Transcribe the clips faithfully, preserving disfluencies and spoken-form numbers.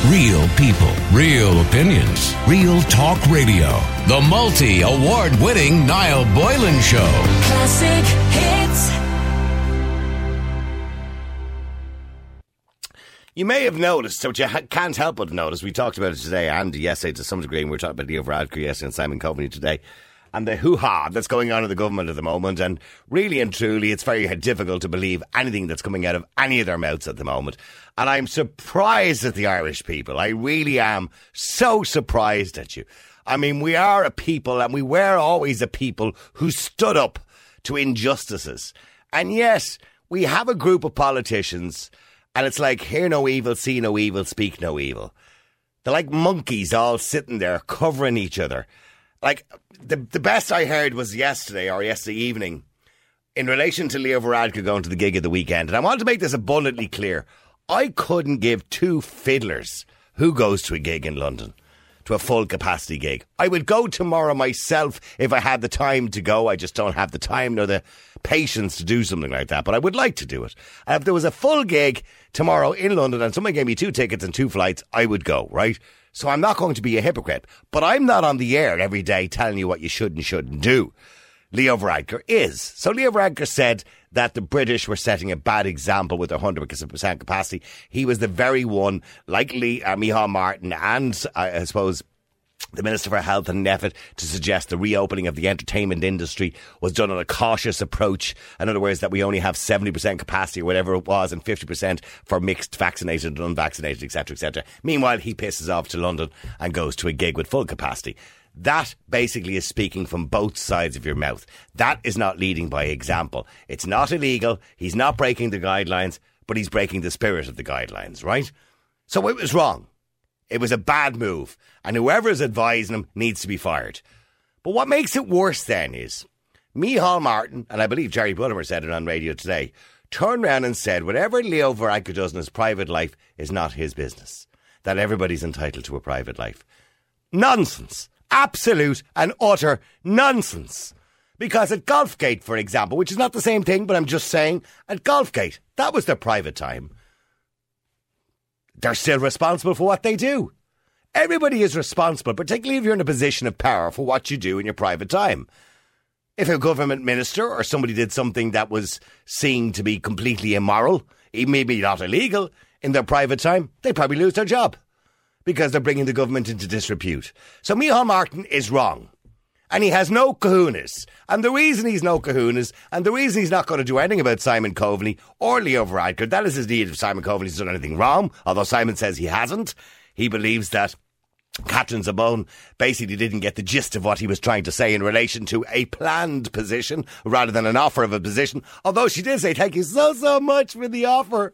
Real people, real opinions, real talk radio. The multi-award-winning Niall Boylan Show. Classic hits. You may have noticed, which you can't help but notice, we talked about it today and yesterday to some degree, and we were talking about Leo Varadkar yesterday and Simon Coveney today, and the hoo-ha that's going on in the government at the moment, and really and truly it's very difficult to believe anything that's coming out of any of their mouths at the moment. And I'm surprised at the Irish people. I really am so surprised at you. I mean, we are a people, and we were always a people who stood up to injustices. And yes, we have a group of politicians, and it's like, hear no evil, see no evil, speak no evil. They're like monkeys all sitting there covering each other. Like, the the best I heard was yesterday or yesterday evening in relation to Leo Varadkar going to the gig of the weekend. And I want to make this abundantly clear. I couldn't give two fiddlers who goes to a gig in London, to a full capacity gig. I would go tomorrow myself if I had the time to go. I just don't have the time nor the patience to do something like that, but I would like to do it. And if there was a full gig tomorrow in London and someone gave me two tickets and two flights, I would go, right? So I'm not going to be a hypocrite, but I'm not on the air every day telling you what you should and shouldn't do. Leo Varadkar is. So Leo Varadkar said that the British were setting a bad example with their one hundred percent capacity. He was the very one, like Lee, uh, Micheál Martin and, uh, I suppose, the Minister for Health and N P H E to suggest the reopening of the entertainment industry was done on a cautious approach. In other words, that we only have seventy percent capacity or whatever it was and fifty percent for mixed vaccinated and unvaccinated, et cetera, et cetera. Meanwhile, he pisses off to London and goes to a gig with full capacity. That basically is speaking from both sides of your mouth. That is not leading by example. It's not illegal. He's not breaking the guidelines, but he's breaking the spirit of the guidelines, right? So it was wrong. It was a bad move, and whoever is advising him needs to be fired. But what makes it worse then is Micheál Martin, and I believe Jerry Buttimer said it on radio today, turned around and said whatever Leo Varadkar does in his private life is not his business, that everybody's entitled to a private life. Nonsense. Absolute and utter nonsense. Because at Golfgate, for example, which is not the same thing, but I'm just saying, at Golfgate, that was their private time. They're still responsible for what they do. Everybody is responsible, particularly if you're in a position of power, for what you do in your private time. If a government minister or somebody did something that was seen to be completely immoral, maybe not illegal, in their private time, they'd probably lose their job because they're bringing the government into disrepute. So Micheál Martin is wrong. And he has no kahunas. And the reason he's no kahunas, and the reason he's not going to do anything about Simon Coveney or Leo Varadkar, that is his need if Simon Coveney's done anything wrong, although Simon says he hasn't. He believes that Catherine Zabone basically didn't get the gist of what he was trying to say in relation to a planned position rather than an offer of a position, although she did say thank you so, so much for the offer.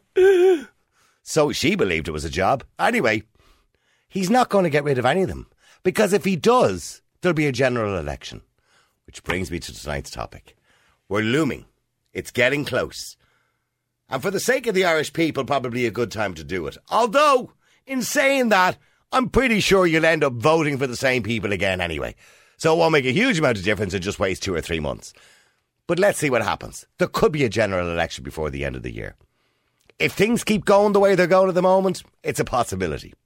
So she believed it was a job. Anyway, he's not going to get rid of any of them, because if he does, there'll be a general election. Which brings me to tonight's topic. We're looming. It's getting close. And for the sake of the Irish people, probably a good time to do it. Although, in saying that, I'm pretty sure you'll end up voting for the same people again anyway. So it won't make a huge amount of difference and just waste two or three months. But let's see what happens. There could be a general election before the end of the year. If things keep going the way they're going at the moment, it's a possibility.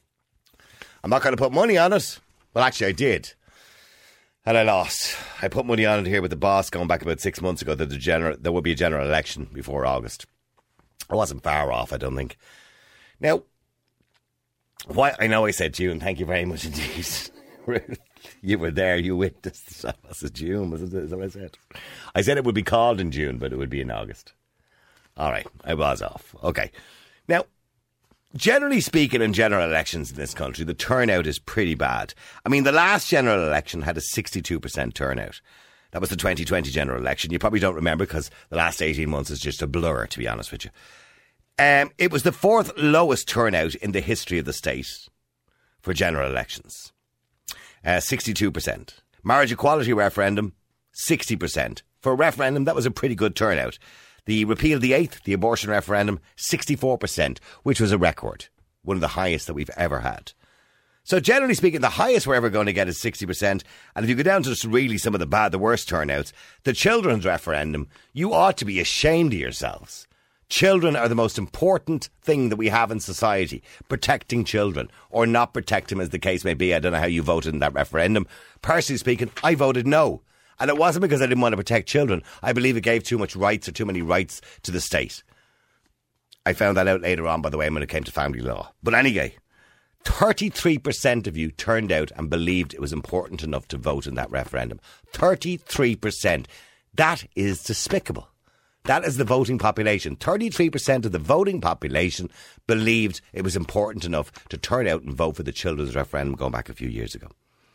I'm not going to put money on it. Well, actually, I did. And I lost. I put money on it here with the boss going back about six months ago that the general, there would be a general election before August. I wasn't far off, I don't think. Now, why? I know I said June. Thank you very much indeed. You were there. You witnessed. I said June. Was it, is that what I said? I said it would be called in June, but it would be in August. All right. I was off. Okay. Now, generally speaking, in general elections in this country, the turnout is pretty bad. I mean, the last general election had a sixty-two percent turnout. That was the twenty twenty general election. You probably don't remember because the last eighteen months is just a blur, to be honest with you. Um, it was the fourth lowest turnout in the history of the state for general elections. Uh, sixty-two percent. Marriage equality referendum, sixty percent. For a referendum, that was a pretty good turnout. The repeal of the eighth, the abortion referendum, sixty-four percent, which was a record. One of the highest that we've ever had. So generally speaking, the highest we're ever going to get is sixty percent. And if you go down to just really some of the bad, the worst turnouts, the children's referendum, you ought to be ashamed of yourselves Children are the most important thing that we have in society. Protecting children, or not protect them as the case may be. I don't know how you voted in that referendum. Personally speaking, I voted no. And it wasn't because I didn't want to protect children. I believe it gave too much rights or too many rights to the state. I found that out later on, by the way, when it came to family law. But anyway, thirty-three percent of you turned out and believed it was important enough to vote in that referendum. thirty-three percent. That is despicable. That is the voting population. thirty-three percent of the voting population believed it was important enough to turn out and vote for the children's referendum going back a few years ago.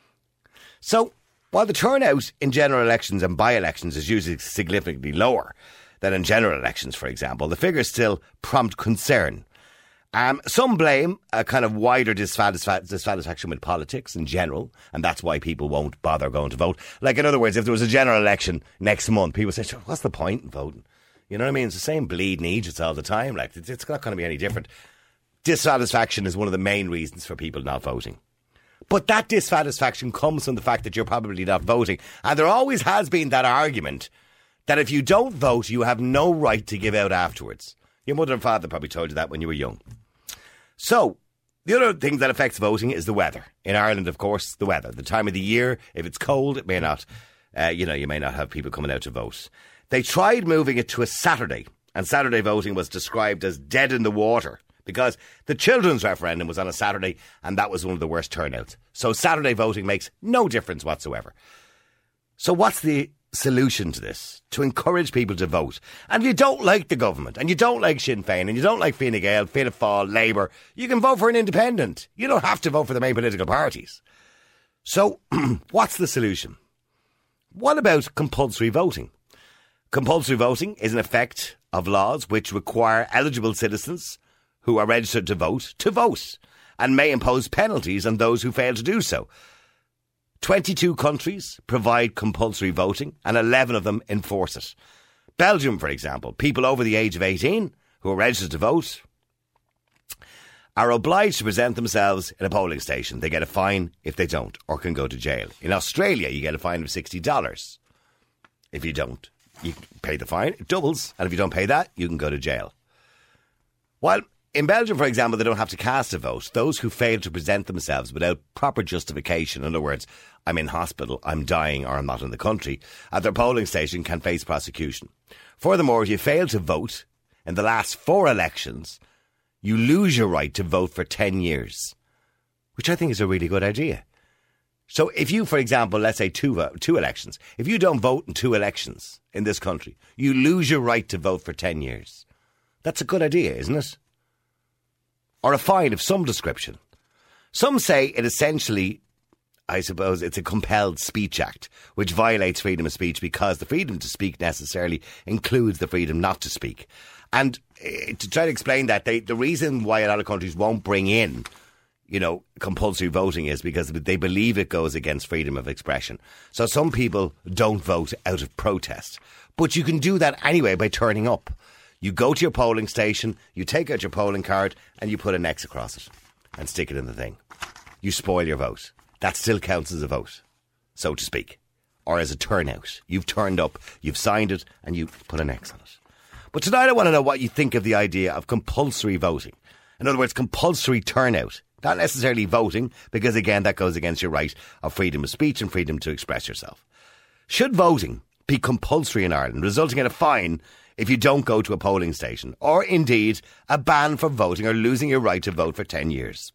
So, while the turnout in general elections and by-elections is usually significantly lower than in general elections, for example, the figures still prompt concern. Um, some blame a kind of wider dissatisfa- dissatisfaction with politics in general, and that's why people won't bother going to vote. Like, in other words, if there was a general election next month, people say, sure, what's the point in voting? You know what I mean? It's the same bleeding Egypt all the time. Like, it's, it's not going to be any different. Dissatisfaction is one of the main reasons for people not voting. But that dissatisfaction comes from the fact that you're probably not voting. And there always has been that argument that if you don't vote, you have no right to give out afterwards. Your mother and father probably told you that when you were young. So, the other thing that affects voting is the weather. In Ireland, of course, the weather. The time of the year, if it's cold, it may not, uh, you know, you may not have people coming out to vote. They tried moving it to a Saturday, and Saturday voting was described as dead in the water because the children's referendum was on a Saturday and that was one of the worst turnouts. So Saturday voting makes no difference whatsoever. So what's the solution to this? To encourage people to vote. And if you don't like the government, and you don't like Sinn Féin, and you don't like Fine Gael, Fianna Fáil, Labour, you can vote for an independent. You don't have to vote for the main political parties. So what's the solution? What about compulsory voting? Compulsory voting is an effect of laws which require eligible citizens who are registered to vote to vote and may impose penalties on those who fail to do so. twenty-two countries provide compulsory voting and eleven of them enforce it. Belgium, for example, people over the age of eighteen who are registered to vote are obliged to present themselves in a polling station. They get a fine if they don't or can go to jail. In Australia, you get a fine of sixty dollars if you don't. You pay the fine, it doubles, and if you don't pay that, you can go to jail. While in Belgium, for example, they don't have to cast a vote. Those who fail to present themselves without proper justification, in other words, I'm in hospital, I'm dying, or I'm not in the country, at their polling station can face prosecution. Furthermore, if you fail to vote in the last four elections, you lose your right to vote for ten years, which I think is a really good idea. So if you, for example, let's say two uh, two elections, if you don't vote in two elections in this country, you lose your right to vote for ten years. That's a good idea, isn't it? Or a fine of some description. Some say it essentially, I suppose, it's a compelled speech act, which violates freedom of speech because the freedom to speak necessarily includes the freedom not to speak. And uh, to try to explain that, they, the reason why a lot of countries won't bring in you know, compulsory voting is because they believe it goes against freedom of expression. So some people don't vote out of protest. But you can do that anyway by turning up. You go to your polling station, you take out your polling card and you put an X across it and stick it in the thing. You spoil your vote. That still counts as a vote, so to speak, or as a turnout. You've turned up, you've signed it and you put an X on it. But tonight I want to know what you think of the idea of compulsory voting. In other words, compulsory turnout. Not necessarily voting, because again, that goes against your right of freedom of speech and freedom to express yourself. Should voting be compulsory in Ireland, resulting in a fine if you don't go to a polling station, or indeed a ban for voting or losing your right to vote for ten years?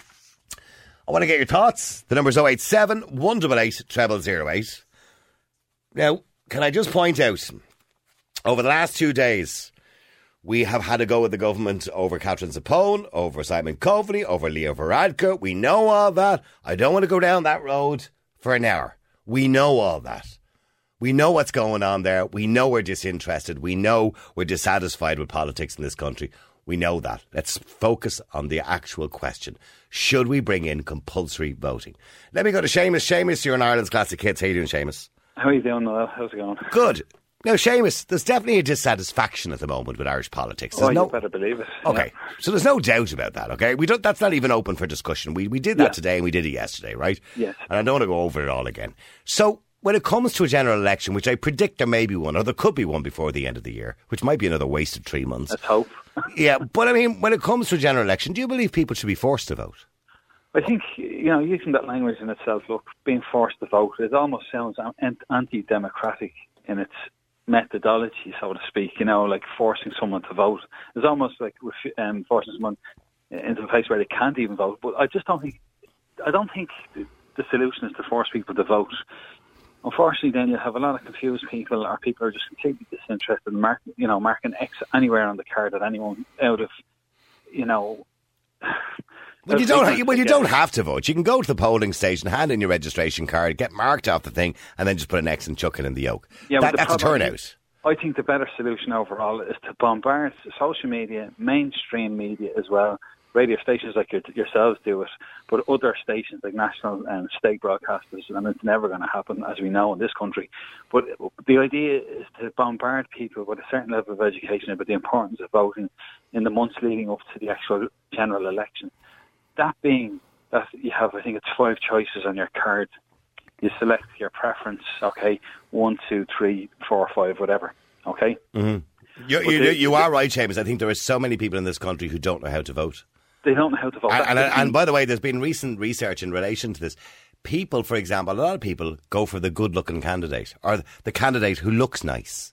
I want to get your thoughts. The number is oh eight seven, one eight eight, zero zero zero eight. Now, can I just point out, over the last two days, we have had a go with the government over Catherine Zappone, over Simon Coveney, over Leo Varadkar. We know all that. I don't want to go down that road for an hour. We know all that. We know what's going on there. We know we're disinterested. We know we're dissatisfied with politics in this country. We know that. Let's focus on the actual question. Should we bring in compulsory voting? Let me go to Seamus. Seamus, you're in Ireland's Classic Hits. How are you doing, Seamus? How are you doing, Noel? How's it going? Good. Now, Seamus, there's definitely a dissatisfaction at the moment with Irish politics. There's oh, no... you better believe it. Okay, yeah. So there's no doubt about that, okay? We don't. That's not even open for discussion. We we did that yeah. today and we did it yesterday, right? Yes. And I don't want to go over it all again. So when it comes to a general election, which I predict there may be one, or there could be one before the end of the year, which might be another wasted three months. Let's hope. Yeah, but I mean, when it comes to a general election, do you believe people should be forced to vote? I think, you know, using that language in itself, look, being forced to vote, it almost sounds anti-democratic in its methodology, so to speak, you know, like forcing someone to vote. It's almost like um, forcing someone into a place where they can't even vote. But I just don't think, I don't think the solution is to force people to vote. Unfortunately, then you have a lot of confused people, or people are just completely disinterested in marking, you know, marking X anywhere on the card that anyone out of, you know. Well, you don't. Well, you don't have to vote. You can go to the polling station, hand in your registration card, get marked off the thing, and then just put an X and chuck it in the yoke. Yeah, that, that's a turnout. I think the better solution overall is to bombard social media, mainstream media as well. Radio stations like your, yourselves do it, but other stations like national and state broadcasters, and it's never going to happen, as we know, in this country. But the idea is to bombard people with a certain level of education about the importance of voting in the months leading up to the actual general election. That being that you have, I think it's five choices on your card. You select your preference, okay, one, two, three, four, five, whatever, okay? Mm-hmm. You, you, the, you are right, Seamus. I think there are so many people in this country who don't know how to vote. They don't know how to vote. And, and, and by the way, there's been recent research in relation to this. People, for example, a lot of people go for the good-looking candidate, or the candidate who looks nice.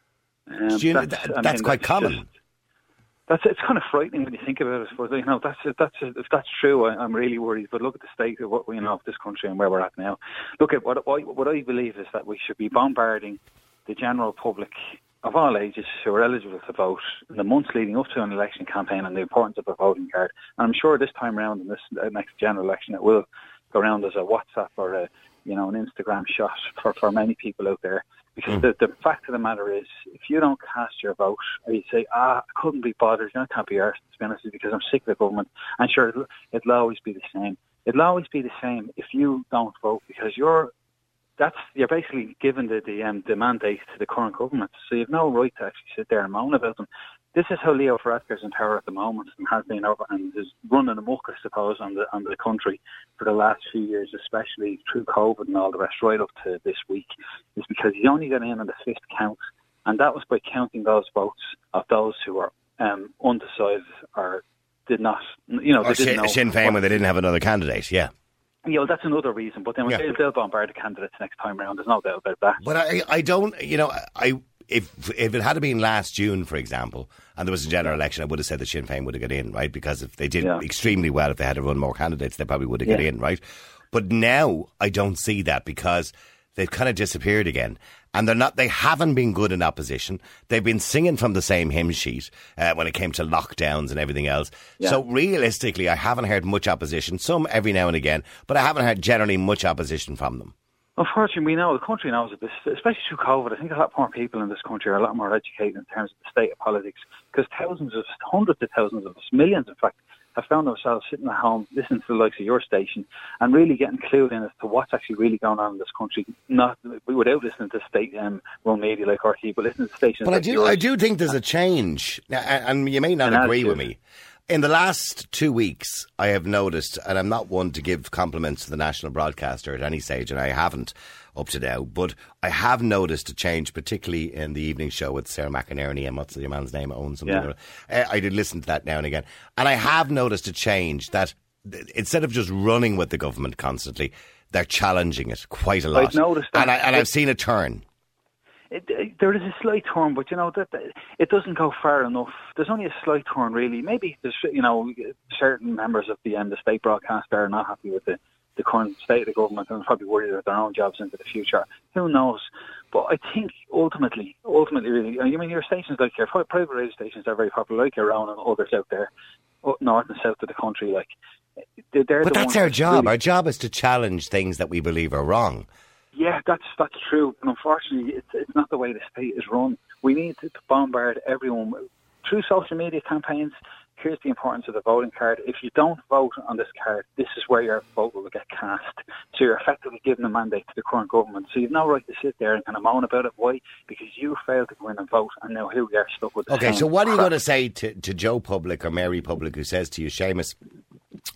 Um, you know, that's that, that's mean, quite that's common. Just, That's it's kind of frightening when you think about it. But you know, that's that's if that's true, I, I'm really worried. But look at the state of what we you know of this country and where we're at now. Look at what what, what I believe is that we should be bombarding the general public of all ages who are eligible to vote in the months leading up to an election campaign and the importance of a voting card. And I'm sure this time around in this next general election, it will go around as a WhatsApp or a you know an Instagram shot for, for many people out there. Because mm. the, the fact of the matter is, if you don't cast your vote, or you say, ah, I couldn't be bothered, you know, I can't be arsed, to be honest with you, because I'm sick of the government, and sure, it'll, it'll always be the same. It'll always be the same if you don't vote, because you're that's you're basically giving the the, um, the mandate to the current government, so you have no right to actually sit there and moan about them. This is how Leo Varadkar's in power at the moment, and has been over and is running amok, I suppose, on the on the country for the last few years, especially through COVID and all the rest, right up to this week, is because he only got in on the fifth count, and that was by counting those votes of those who were um, undecided or did not, you know, they or didn't Sinn, know. Sinn Féin when they didn't have another candidate, yeah. Yeah, well, that's another reason, but then when yeah. they'll bombard the candidates next time around, there's no doubt about that. But I, I don't, you know, I... If if it had been last June, for example, and there was a general election, I would have said that Sinn Féin would have got in, right? Because if they did yeah. extremely well, if they had to run more candidates, they probably would have yeah. got in, right? But now I don't see that because they've kind of disappeared again. And they're not, they haven't been good in opposition. They've been singing from the same hymn sheet uh, when it came to lockdowns and everything else. Yeah. So realistically, I haven't heard much opposition, some every now and again, but I haven't heard generally much opposition from them. Unfortunately, we know, the country knows this, especially through COVID. I think a lot more people in this country are a lot more educated in terms of the state of politics, because thousands of, hundreds of thousands of us, millions in fact, have found themselves sitting at home listening to the likes of your station and really getting clued in as to what's actually really going on in this country. Not without listening to state um, run media like R T E, but listening to stations. But like I do, yours. I do think there's a change, and you may not and agree with me. In the last two weeks, I have noticed, and I'm not one to give compliments to the national broadcaster at any stage, and I haven't up to now, but I have noticed a change, particularly in the evening show with Sarah McInerney and what's the man's name, Owen something. Yeah. Uh, I did listen to that now and again, and I have noticed a change that instead of just running with the government constantly, they're challenging it quite a lot. I've noticed that. And, I, and I've seen a turn. It, it, there is a slight turn, but you know that, that it doesn't go far enough. There's only a slight turn, really. Maybe there's, you know, certain members of the um, the state broadcaster are not happy with the, the current state of the government and probably worried about their own jobs into the future. Who knows? But I think ultimately, ultimately, really, I mean, your stations like your private radio stations are very popular, like your own and others out there, up north and south of the country. Like, they're, they're but the that's our that job. Really, our job is to challenge things that we believe are wrong. Yeah, that's that's true. And unfortunately, it's, it's not the way the state is run. We need to bombard everyone through social media campaigns. Here's the importance of the voting card. If you don't vote on this card, this is where your vote will get cast. So you're effectively giving a mandate to the current government. So you've no right to sit there and kind of moan about it. Why? Because you failed to go in and vote, and now here we are stuck with the Okay, same so what are you crap. going to say to, to Joe Public or Mary Public, who says to you, Seamus,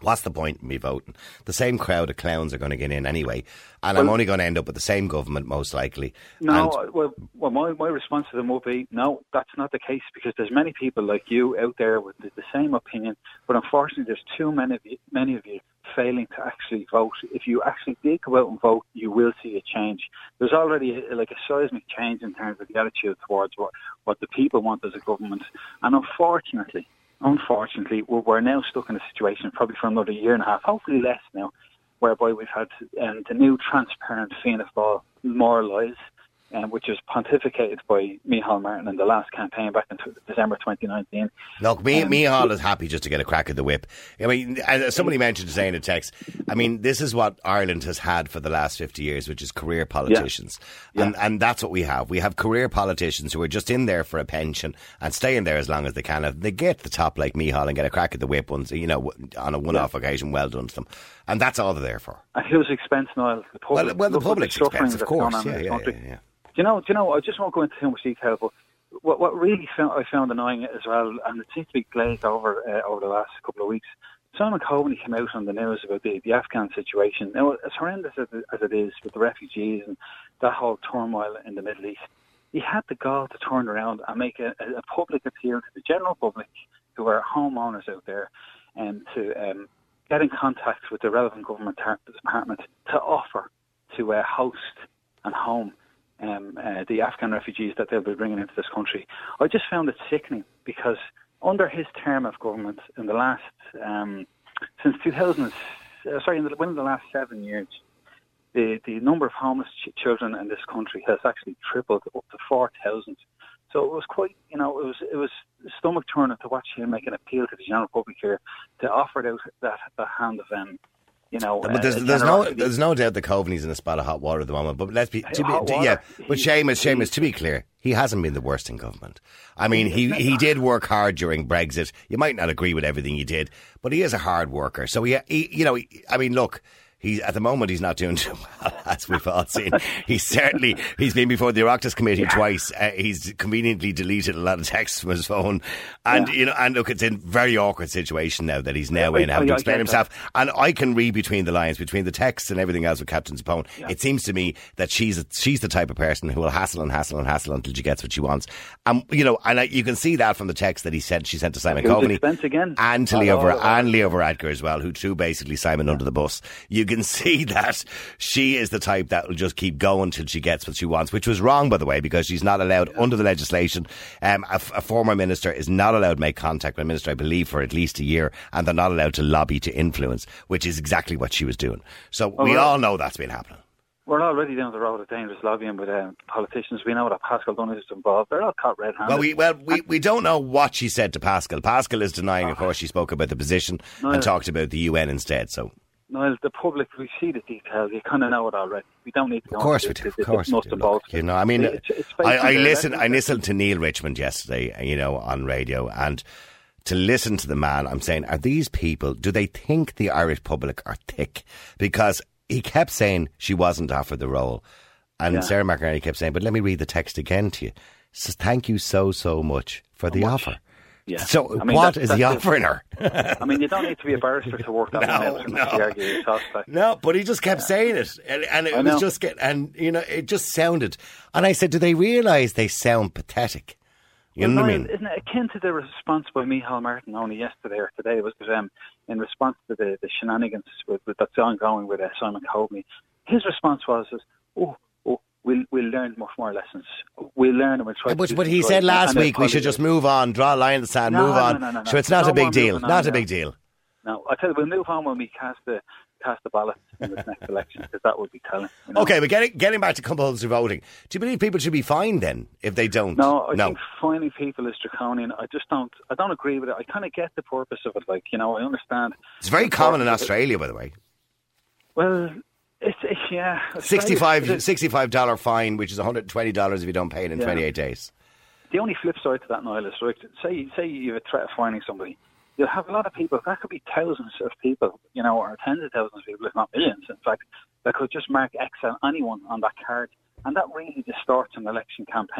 what's the point in me voting? The same crowd of clowns are going to get in anyway, and well, I'm only going to end up with the same government most likely. No, and well, well my, my response to them would be, no, that's not the case, because there's many people like you out there with the, the same opinion, but unfortunately there's too many of you, many of you failing to actually vote. If you actually did go out and vote, you will see a change. There's already a, like a seismic change in terms of the attitude towards what, what the people want as a government, and unfortunately, Unfortunately, we're now stuck in a situation, probably for another year and a half, hopefully less now, whereby we've had um, the new transparent Fianna Fáil More Lies, um, which was pontificated by Micheál Martin in the last campaign back in December twenty nineteen. Look, me, um, Micheál is happy just to get a crack at the whip. I mean, as somebody mentioned today in a text, I mean, this is what Ireland has had for the last fifty years, which is career politicians. Yeah. And, yeah. and that's what we have. We have career politicians who are just in there for a pension and staying there as long as they can. If they get the top like Micheál and get a crack at the whip once, you know, on a one-off yeah. occasion, well done to them. And that's all they're there for. At whose expense, Niall? The public. Well, well the public's expense, of course. Yeah, yeah, yeah, yeah. Do you know? Do you know? I just won't go into too much detail, but what what really found, I found annoying as well, and it seems to be glazed over uh, over the last couple of weeks. Simon Coveney came out on the news about the, the Afghan situation. Now, as horrendous as it, as it is with the refugees and that whole turmoil in the Middle East, he had the gall to turn around and make a, a public appeal to the general public, who are homeowners out there, and to um, get in contact with the relevant government tar- department to offer to uh, host and home Um, uh, the Afghan refugees that they'll be bringing into this country. I just found it sickening, because under his term of government in the last, um, since two thousand, uh, sorry, in the, within the last seven years, the, the number of homeless ch- children in this country has actually tripled up to four thousand. So it was quite, you know, it was it was stomach turning to watch him make an appeal to the general public here to offer out that, that hand of um, You know, but there's, uh, there's no there's no doubt that Coveney's in a spot of hot water at the moment. But let's be, to be to, yeah. But Seamus, Seamus, to be clear, he hasn't been the worst in government. I mean, he, he did work hard during Brexit. You might not agree with everything he did, but he is a hard worker. So he, he you know, he, I mean, look. He's, at the moment, he's not doing too well, as we've all seen. He's certainly, he's been before the Oireachtas Committee yeah. twice. Uh, he's conveniently deleted a lot of texts from his phone. And, yeah. you know, and look, it's a very awkward situation now that he's now yeah, in, having to explain himself. That. And I can read between the lines, between the texts and everything else with Captain Zapone. Yeah. It seems to me that she's a, she's the type of person who will hassle and hassle and hassle until she gets what she wants. And, you know, and I, you can see that from the text that he sent, she sent to Simon Coveney. Again. And to Leo, Ver- and Leo Varadkar as well, who threw basically Simon yeah. under the bus. You can see that she is the type that will just keep going till she gets what she wants, which was wrong, by the way, because she's not allowed, yeah. under the legislation, um, a, a former minister is not allowed to make contact with a minister, I believe, for at least a year, and they're not allowed to lobby to influence, which is exactly what she was doing. So well, we all know that's been happening. We're already down the road of dangerous lobbying with uh, politicians. We know that Pascal Donoghue is involved. They're all caught red-handed. Well, we well we, we don't know what she said to Pascal. Pascal is denying, oh. of course, she spoke about the position no, and talked about the U N instead, so... No, the public, we see the details. You kind of know it already. We don't need to go Of course on we the, do. the, Of course the, we the do. Look, you know, I mean, it's, it's I, I listened I listened to Neil Richmond yesterday, you know, on radio, and to listen to the man, I'm saying, are these people, do they think the Irish public are thick? Because he kept saying she wasn't offered the role. And yeah. Sarah McInerney kept saying, but let me read the text again to you. It says, thank you so, so much for the much. offer. Yeah. So I mean, what that's, is he offering her? I mean, you don't need to be a barrister to work that no, out. No. no, but he just kept yeah. saying it. And, and it I was know. just get, and you know, it just sounded. And I said, do they realise they sound pathetic? You well, know what no, I mean? Isn't it akin to the response by Micheál Martin only yesterday or today? It was um, in response to the, the shenanigans with, with, that's ongoing with uh, Simon Coveney. His response was, oh, oh, we'll, we'll learn much more lessons. We'll learn and we'll try yeah, but, to... But he said last week we should just move on, draw a line in the sand, no, move no, on. No, no, no, no. So it's not no a big deal. On, not no. a big deal. No, I tell you, we'll move on when we cast the cast the ballot in this next election, because that would be telling. You know? Okay, but getting getting back to compulsory voting, do you believe people should be fined then if they don't? No, I no. think fining people is draconian. I just don't. I don't agree with it. I kind of get the purpose of it. Like, you know, I understand. It's very common in Australia, by the way. Well, it's, it's yeah, sixty-five sixty-five dollars fine, which is one hundred twenty dollars if you don't pay it in yeah. twenty-eight days. The only flip side to that, Niall, is right. Say say you have a threat of fining somebody. You'll have a lot of people, that could be thousands of people, you know, or tens of thousands of people, if not millions, in fact, that could just mark X on anyone on that card. And that really distorts an election campaign.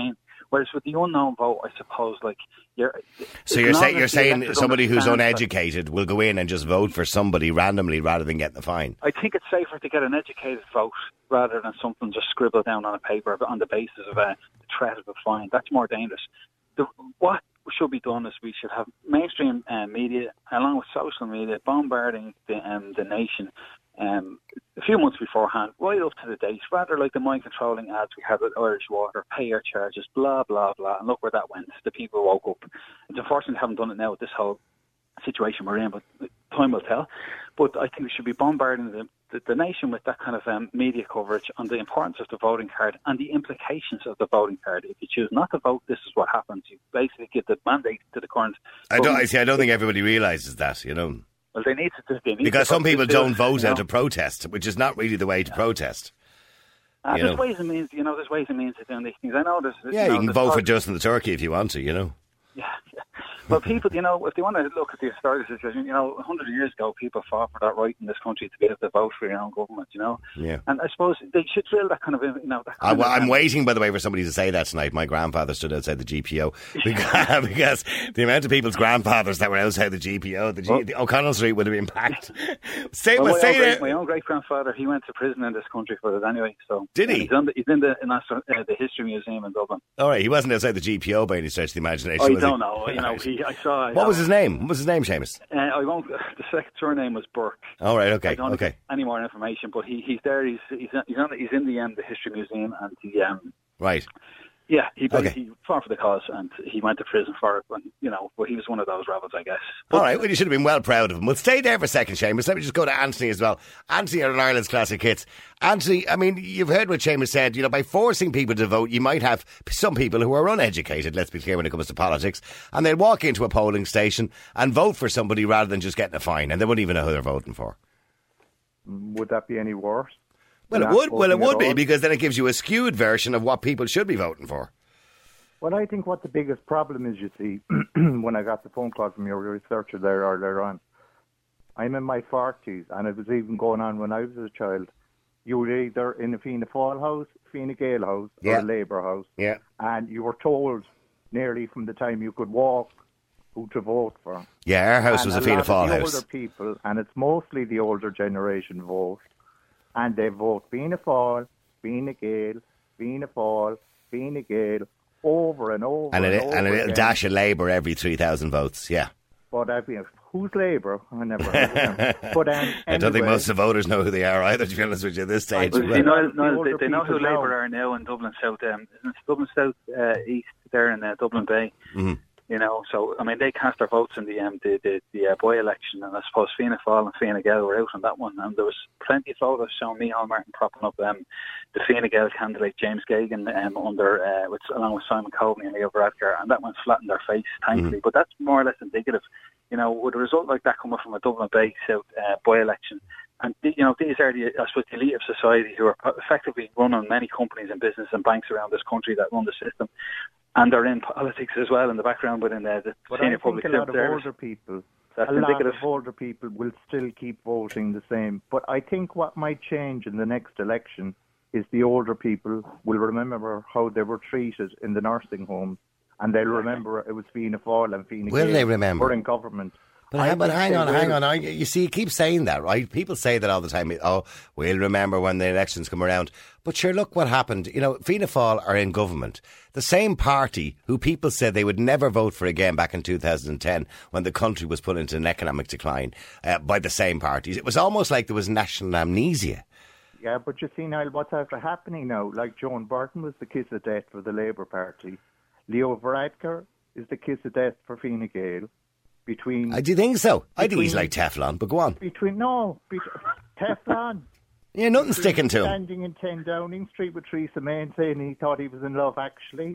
Whereas with the unknown vote, I suppose, like you're. So you're saying you're saying somebody who's uneducated will go in and just vote for somebody randomly rather than get the fine. I think it's safer to get an educated vote rather than something just scribbled down on a paper on the basis of a threat of a fine. That's more dangerous. The, what should be done is we should have mainstream uh, media, along with social media, bombarding the um, the nation um, a few months beforehand, right up to the date, rather like the mind-controlling ads we had with Irish Water, pay your charges, blah, blah, blah, and look where that went. The people woke up. It's unfortunate they haven't done it now with this whole situation we're in, but time will tell. But I think we should be bombarding the, the, the nation with that kind of um, media coverage on the importance of the voting card and the implications of the voting card. If you choose not to vote, this is what happens. You basically give the mandate to the current. I don't. I see. I don't think everybody realises that. You know. Well, they need to. They need because to some people don't vote you know? out of protest, which is not really the way to yeah. protest. Uh, there's know. ways and means. You know, there's ways and means of doing these things. I know there's. Yeah, you, know, you can vote for Justin the Turkey if you want to. You know. Yeah, yeah. But people, you know, if they want to look at the historical situation, you know, a hundred years ago, people fought for that right in this country to be able to vote for your own government, you know. Yeah. And I suppose they should feel that kind of, you know. That kind I, of, I'm waiting, by the way, for somebody to say that tonight. My grandfather stood outside the G P O because, because the amount of people's grandfathers that were outside the G P O, the, G, well, the O'Connell Street would have been packed. say, well, my, say own great, my own great grandfather, he went to prison in this country for it anyway. So did he? He's, on the, he's in the in that, uh, the History Museum in Dublin. All right, he wasn't outside the G P O by any stretch of the imagination. I was don't he? know. You know, he, I saw. What was his name? What was his name, Seamus? Uh, I won't. The second surname was Burke. All right. Okay. I don't okay. Have any more information, but he, he's there. He's he's he's, on, he's in the um, the History Museum, and the um. Right. Yeah, he okay. he fought for the cause, and he went to prison for it. And you know, but he was one of those rebels, I guess. But, all right. Well, you should have been well proud of him. Well, stay there for a second, Seamus. Let me just go to Anthony as well. Anthony are in Ireland's classic hits. Anthony, I mean, you've heard what Seamus said. You know, by forcing people to vote, you might have some people who are uneducated. Let's be clear when it comes to politics, and they'll walk into a polling station and vote for somebody rather than just getting a fine, and they wouldn't even know who they're voting for. Would that be any worse? Well, it would. Well, it would be because then it gives you a skewed version of what people should be voting for. Well, I think what the biggest problem is, you see, when I got the phone call from your researcher there earlier on, I'm in my forties, and it was even going on when I was a child. You were either in a Fianna Fáil house, Fianna Gael house, yeah. or a Labour house, yeah. and you were told nearly from the time you could walk who to vote for. Yeah, our house and was a, a Fianna Fáil house. house. Older people, and it's mostly the older generation vote, and they vote Fianna Fáil, Fianna Gael, Fianna Fáil, Fianna Gael, over and over and, and, a, over and a little again. dash of Labour every three thousand votes, yeah. But I mean, who's Labour? I never heard of them. But, um, anyway, I don't think most of the voters know who they are either, to be honest with you, at this stage. Well, well, you know, no, the they, they know who now. Labour are now in Dublin South. Um, isn't it Dublin South uh, East there in uh, Dublin Bay? Mm-hmm. You know, so I mean, they cast their votes in the um, the the, the uh, by-election, and I suppose Fianna Fáil and Fianna Gael were out on that one, and there was plenty of photos showing Micheál Martin propping up um, the Fianna Gael candidate James Geoghegan um, under uh, with, along with Simon Coveney and Leo Varadkar, and that went flat in their face, thankfully. Mm-hmm. But that's more or less indicative. You know, with a result like that coming from a Dublin Bay South uh, by-election, and you know, these are the I suppose the elite of society who are effectively running many companies and business and banks around this country that run the system. And they're in politics as well in the background within the, the but senior I public think a lot of service. older people, That's a indicative. lot of older people will still keep voting the same. But I think what might change in the next election is the older people will remember how they were treated in the nursing homes, and they'll remember it was Fianna Fáil and Fianna Will Gael they remember? were in government. But, but hang on, hang on. I, you see, you keep saying that, right? People say that all the time. Oh, we'll remember when the elections come around. But sure, look what happened. You know, Fianna Fáil are in government. The same party who people said they would never vote for again back in two thousand ten when the country was put into an economic decline uh, by the same parties. It was almost like there was national amnesia. Yeah, but you see, Niall, what's after happening now? Like Joan Burton was the kiss of death for the Labour Party. Leo Varadkar is the kiss of death for Fianna Gael. Between, I do think so. I between, think he's like Teflon, but go on. Between no, be, Teflon. Yeah, nothing between sticking to him. Standing in ten Downing Street with Theresa May saying he thought he was in love, actually.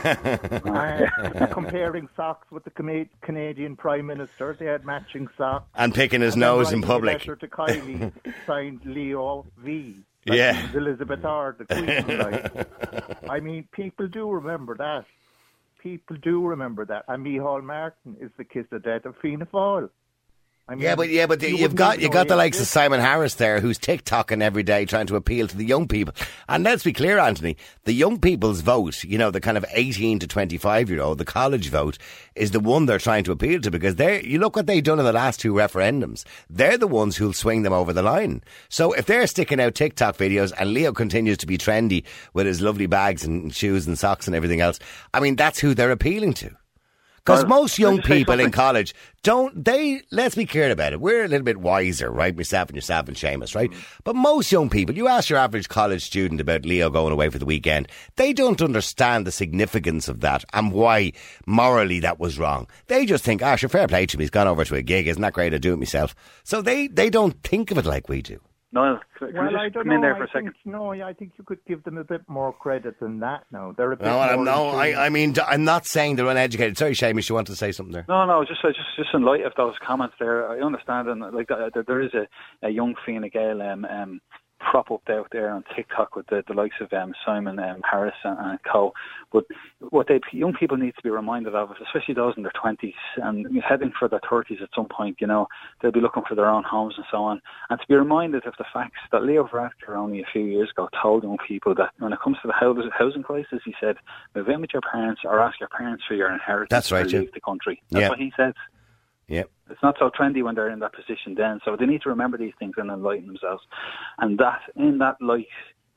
uh, comparing socks with the Can- Canadian Prime Minister. They had matching socks. And picking his and nose in public. A letter to Kylie signed Leo V. Like yeah. Elizabeth R, the Queen. Like. I mean, people do remember that. People do remember that. And Micheál Martin is the kiss of death of Fianna Fáil. I mean, yeah, but yeah, but you you've wouldn't got even you know got the he likes of exists. Simon Harris there, who's TikToking every day, trying to appeal to the young people. And let's be clear, Anthony, the young people's vote, you know, the kind of eighteen to twenty-five year old, the college vote, is the one they're trying to appeal to, because they, you look what they've done in the last two referendums. They're the ones who'll swing them over the line. So if they're sticking out TikTok videos and Leo continues to be trendy with his lovely bags and shoes and socks and everything else, I mean, that's who they're appealing to. Because Well, most young can I just say people in something? college don't, they, let's be clear about it, we're a little bit wiser, right? Myself and yourself and Seamus, right? Mm. But most young people, you ask your average college student about Leo going away for the weekend, they don't understand the significance of that and why morally that was wrong. They just think, ah, sure, fair play to me, he's gone over to a gig, isn't that great, I'll do it myself. So they, they don't think of it like we do. Niall, can, can Well, I I just don't come in know. there for I a second? think, no, I think you could give them a bit more credit than that now. They're a bit No, more I'm, no, in tune. I, I mean, I'm not saying they're uneducated. Sorry, Seamus, you wanted to say something there? No, no, just just just in light of those comments there, I understand, and like that, there, there is a, a young Fine Gael um, um, prop up out there on TikTok with the, the likes of um, Simon um, Harris and, and co. But what they young people need to be reminded of, especially those in their twenties and heading for their thirties at some point, you know, they'll be looking for their own homes and so on, and to be reminded of the facts that Leo Varadkar only a few years ago told young people that when it comes to the housing crisis, he said, move in with your parents or ask your parents for your inheritance. That's right, or yeah. leave the country. That's Yeah. what he said. Yeah. It's not so trendy when they're in that position then, so they need to remember these things and enlighten themselves. And that, in that light,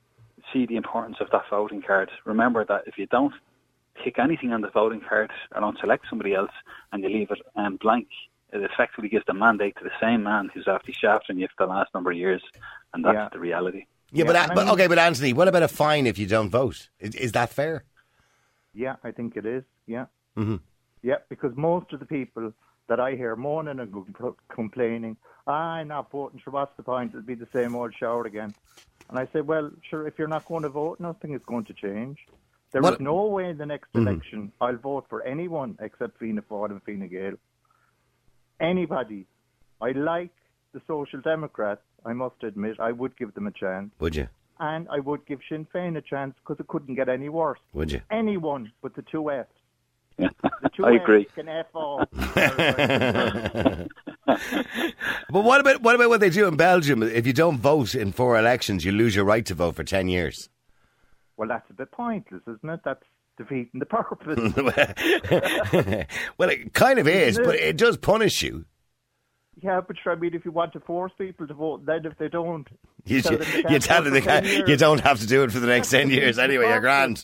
see the importance of that voting card. Remember that if you don't tick anything on the voting card or don't select somebody else and you leave it um, blank, it effectively gives the mandate to the same man who's after shafting you for the last number of years, and that's Yeah. the reality. Yeah, Yeah, but, and I but mean- okay, but Anthony, what about a fine if you don't vote? Is, is that fair? Yeah, I think it is. Yeah. Mm-hmm. Yeah, because most of the people that I hear moaning and compl- complaining, ah, I'm not voting, sure, what's the point? It'll be the same old shower again. And I say, well, sure, if you're not going to vote, nothing is going to change. There What- is no way in the next Mhm. election I'll vote for anyone except Fianna Fáil and Fine Gael. Anybody. I like the Social Democrats, I must admit. I would give them a chance. Would you? And I would give Sinn Féin a chance because it couldn't get any worse. Would you? Anyone but the two Fs. Yeah. The two I Fs agree. can F off. But what about what about what they do in Belgium? If you don't vote in four elections, you lose your right to vote for ten years. Well, that's a bit pointless, isn't it? That's defeating the purpose. Well, it kind of is, Isn't it? but it does punish you. Yeah, but sure, I mean, if you want to force people to vote, then if they don't, You, tell them they can't you tell vote them they for ten can't, years. you don't have to do it for the next ten years anyway. You're grand.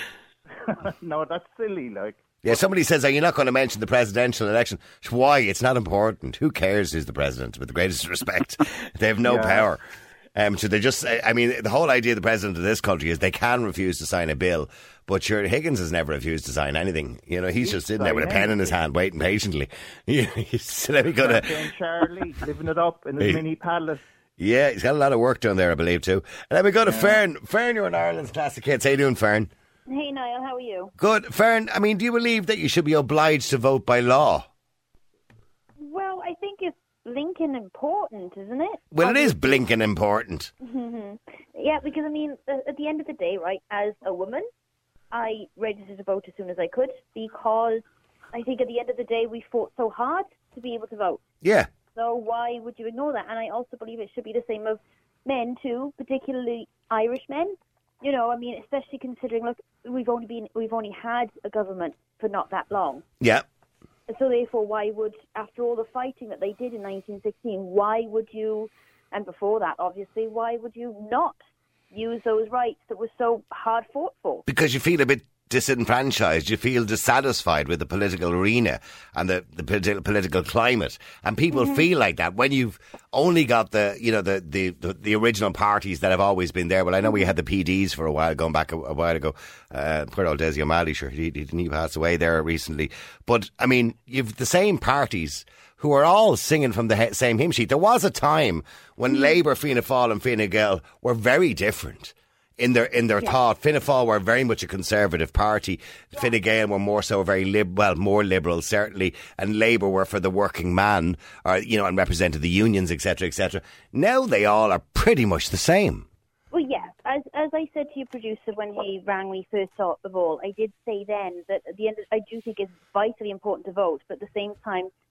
No, that's silly. Like, Yeah, somebody says, are you not going to mention the presidential election? Why? It's not important. Who cares who's the president? With the greatest respect, they have no Yeah. power. Um, so they just, I mean, the whole idea of the president of this country is they can refuse to sign a bill, but sure, Higgins has never refused to sign anything. You know, he's, He's just sitting there with a signing pen in his anything. hand, waiting patiently. He's, let me go to, Jane Charlie living it up in his Hey. mini palace. yeah, he's got a lot of work done there, I believe, too. And let me go to Fern. Fern, you're in Ireland's classic hits. How you doing, Fern? Hey Niall, how are you? Good. Fern, I mean, do you believe that you should be obliged to vote by law? Well, I think it's blinking important, isn't it? Well, it is blinking important. Yeah, because I mean, a- at the end of the day, right, as a woman, I registered to vote as soon as I could because I think at the end of the day we fought so hard to be able to vote. Yeah. So why would you ignore that? And I also believe it should be the same of men too, particularly Irish men. You know, I mean, especially considering, look, we've only been, we've only had a government for not that long. Yeah. So therefore, why would, after all the fighting that they did in nineteen sixteen, why would you, and before that, obviously, why would you not use those rights that were so hard fought for? Because you feel a bit disenfranchised, you feel dissatisfied with the political arena and the, the politi- political climate, and people Mm-hmm. feel like that when you've only got the, you know, the, the, the, the original parties that have always been there. Well, I know we had the P Ds for a while, going back a, a while ago. Uh, poor old Desi O'Malley, sure, he, he didn't he pass away there recently. But, I mean, you've the same parties who are all singing from the he- same hymn sheet. There was a time when Mm-hmm. Labour, Fianna Fáil and Fine Gael were very different in their in their thought. Fianna Fáil were very much a conservative party. Fine Gael were more so very lib- well, more liberal certainly, and Labour were for the working man, or you know, and represented the unions, et cetera, et cetera. Now they all are pretty much the same. Well, yeah, as as I said to your producer when he rang me first of all, I did say then that at the end, of, I do think it's vitally important to vote, but at the same time,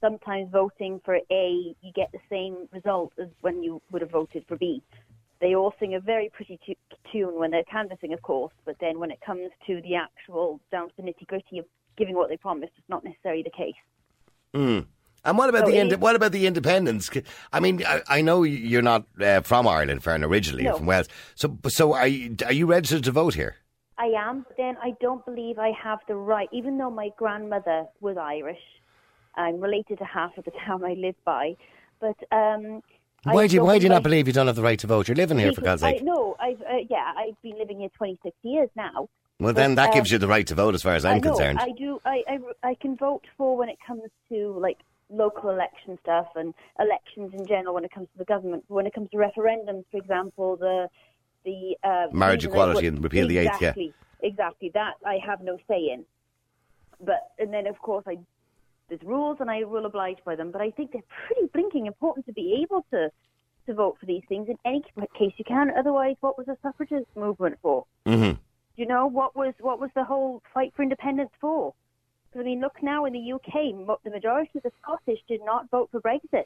sometimes voting for A, you get the same result as when you would have voted for B. They all sing a very pretty t- tune when they're canvassing, of course, but then when it comes to the actual, down to the nitty-gritty of giving what they promised, it's not necessarily the case. Mm. And what about so the ind- what about the independents? I mean, I, I know you're not uh, from Ireland, Fern, originally. No. You're from Wales. So, so are you, are you registered to vote here? I am, but then I don't believe I have the right, even though my grandmother was Irish, I'm related to half of the town I live by, but... Um, Why I do you, why do you I, not believe you don't have the right to vote? You're living here, for God's sake. I, no, I've, uh, yeah, I've been living here twenty-six years now. Well, then but, that um, gives you the right to vote as far as I'm I know, concerned. I do, I, I, I can vote for when it comes to, like, local election stuff and elections in general when it comes to the government. When it comes to referendums, for example, the... the uh, Marriage equality and repeal the eighth, yeah. Exactly, exactly. That I have no say in. But, and then, of course, I... there's rules and I will oblige by them, but I think they're pretty blinking important to be able to to vote for these things in any case you can. Otherwise, what was the suffragist movement for? Mm-hmm. You know, what was what was the whole fight for independence for? Because, I mean, look now in the U K, the majority of the Scottish did not vote for Brexit.